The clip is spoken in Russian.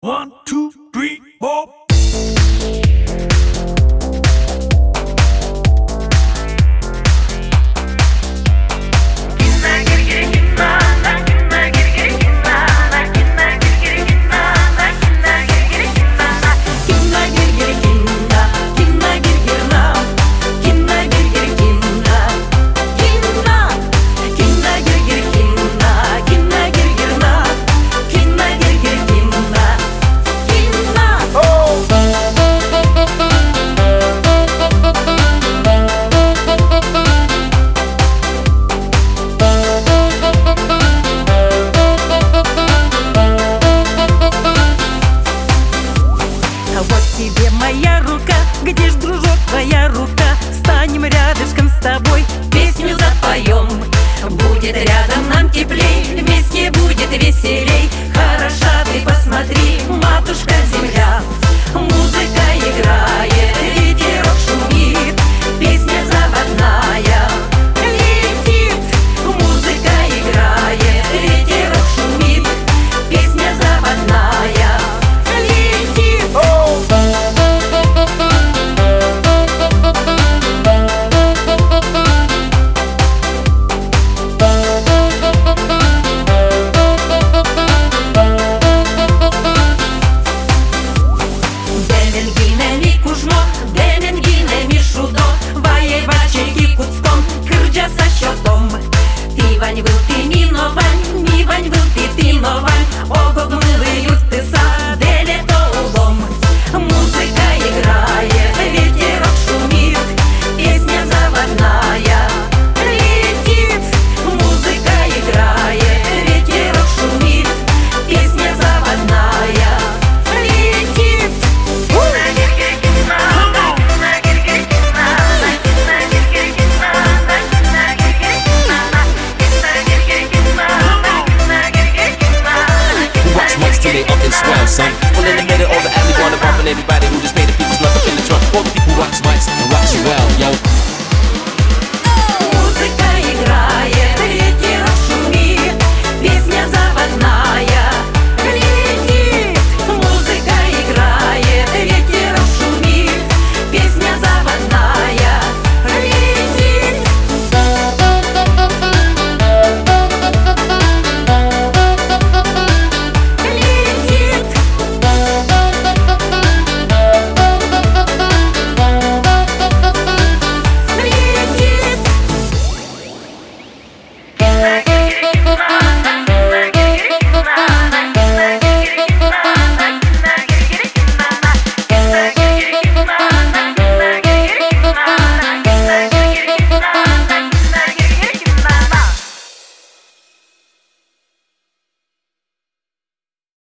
One, two, three, four. Тебе моя рука, где ж, дружок, твоя рука? Станем рядышком с тобой, песню запоем. Будет рядом нам теплей, вместе будет веселей. Хороша ты, посмотри, матушка земля. Музыка играет, ветерок шумит, песня заводная летит. Музыка играет, ветерок шумит, песня заводная летит. Мивань был ты миновань, мивань был ты новань, ого гмылый юртыса, деле то улом. Музыка играет, ветерок шумит, песня заводная летит. Музыка играет, ветерок шумит, песня заводная летит. They up and swell, son. Well, in the middle of the alley, wanna bump, and everybody who just made the people's love up in the trunk. All the people rocks mics and rocks you well, yo.